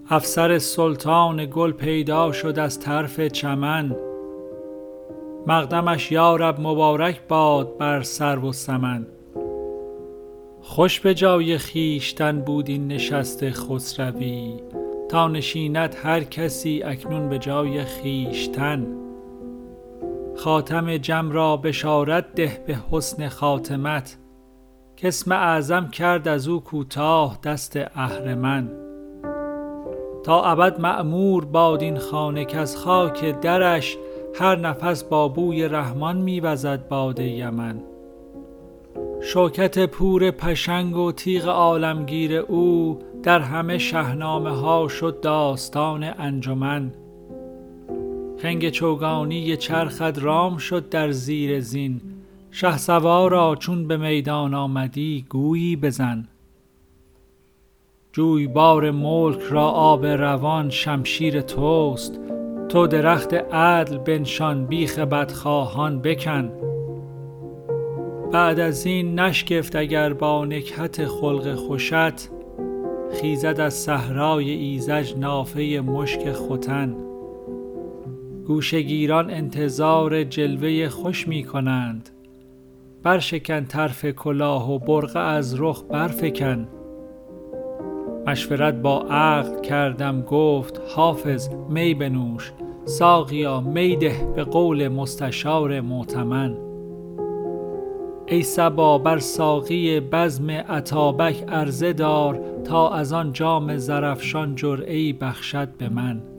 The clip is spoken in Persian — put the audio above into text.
افسر سلطان گل پیدا شد از طرف چمن. مقدمش یارب مبارک باد بر سرو و سمن. خوش به جای خویشتن بود این نشست خسروی، تا نشیند هر کسی اکنون به جای خویشتن. خاتم جم را بشارت ده به حسن خاتمت، کاسم اعظم کرد از او کوتاه دست اهرمن. تا ابد معمور باد این خانه کز خاک درش، هر نفس با بوی رحمان می وزد باد یمن. شوکت پور پشنگ و تیغ عالمگیر او، در همه شهنامه ها شد داستان انجمن. خنگ چوگانی چرخت رام شد در زیر زین، شهسوارا چون به میدان آمدی گویی بزن. جویبار ملک را آب روان شمشیر توست، تو درخت عدل بنشان بیخ بدخواهان بکن. بعد از این نشگفت اگر با نکهت خلق خوشت، خیزد از صحرای ایذج نافه مشک ختن. گوشه گیران انتظار جلوه خوش می کنند، برشکن طرف کلاه و برقع از رخ برفکن. مشورت با عقل کردم گفت حافظ می بنوش، ساقیا می ده به قول مستشار معتمن. ای صبا بر ساقی بزم اتابک عرضه دار، تا از آن جام زرافشان جرعه‌ای بخشد به من.